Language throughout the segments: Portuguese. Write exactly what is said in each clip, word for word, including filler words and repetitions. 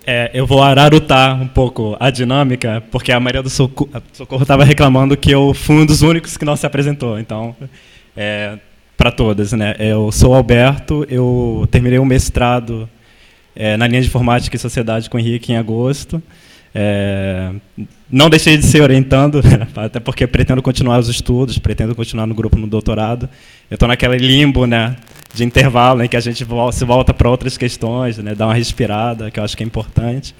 É, eu vou ararutar um pouco a dinâmica, porque a Maria do Socorro estava reclamando que eu fui um dos únicos que não se apresentou. Então, é, para todas, né? Eu sou o Alberto, eu terminei o mestrado é, na linha de Informática e Sociedade com o Henrique em agosto. É, não deixei de ser orientando, até porque pretendo continuar os estudos, pretendo continuar no grupo no doutorado. Eu estou naquele limbo, né, de intervalo em que a gente se volta para outras questões, né, dá uma respirada, que eu acho que é importante.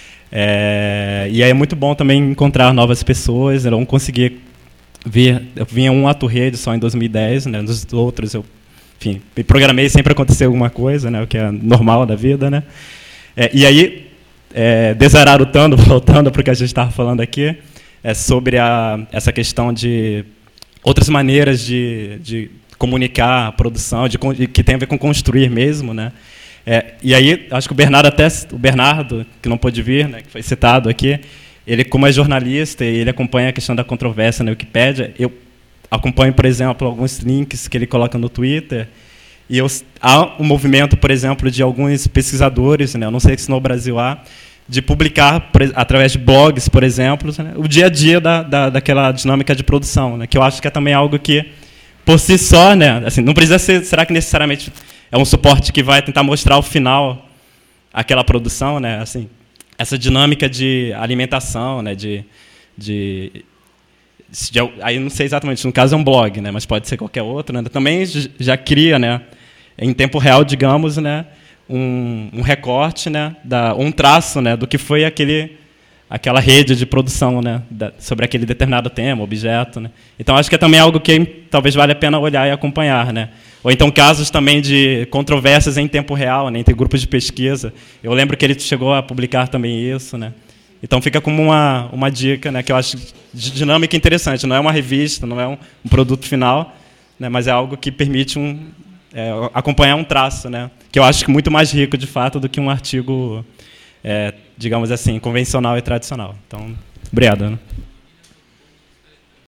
É, e aí é muito bom também encontrar novas pessoas. Eu não consegui vir, eu vinha um ato rede só em dois mil e dez, né, nos outros eu, enfim, me programei, sempre aconteceu alguma coisa, né, o que é normal da vida, né. É, e aí É, desararutando, voltando para o que a gente estava falando aqui, é sobre a, essa questão de outras maneiras de, de comunicar a produção, de, que tem a ver com construir mesmo, né? É, e aí, acho que o Bernardo, até, o Bernardo, que não pôde vir, né, que foi citado aqui, ele, como é jornalista, e ele acompanha a questão da controvérsia na Wikipédia. Eu acompanho, por exemplo, alguns links que ele coloca no Twitter. E eu, há um movimento, por exemplo, de alguns pesquisadores, né, eu não sei se no Brasil há, de publicar, por, através de blogs, por exemplo, né, o dia a dia da, da, daquela dinâmica de produção, né, que eu acho que é também algo que, por si só, né, assim, não precisa ser, será que necessariamente é um suporte que vai tentar mostrar ao final aquela produção, né, assim, essa dinâmica de alimentação, né, de, de, de, aí não sei exatamente, no caso é um blog, né, mas pode ser qualquer outro, né, também já cria, né, em tempo real, digamos, né, um, um recorte, né, da, um traço, né, do que foi aquele, aquela rede de produção, né, da, sobre aquele determinado tema, objeto, né. Então acho que é também algo que talvez vale a pena olhar e acompanhar, né. Ou então casos também de controvérsias em tempo real, né, entre grupos de pesquisa. Eu lembro que ele chegou a publicar também isso, né. Então fica como uma, uma dica, né, que eu acho de dinâmica interessante. Não é uma revista, não é um, um produto final, né, mas é algo que permite um É, acompanhar um traço, né, que eu acho que muito mais rico, de fato, do que um artigo, é, digamos assim, convencional e tradicional. Então, obrigado, né?